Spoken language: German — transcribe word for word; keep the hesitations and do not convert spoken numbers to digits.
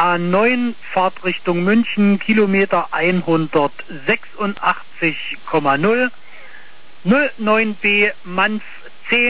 A neun, Fahrtrichtung München, Kilometer hundertsechsundachtzig Komma null. null neun B Manf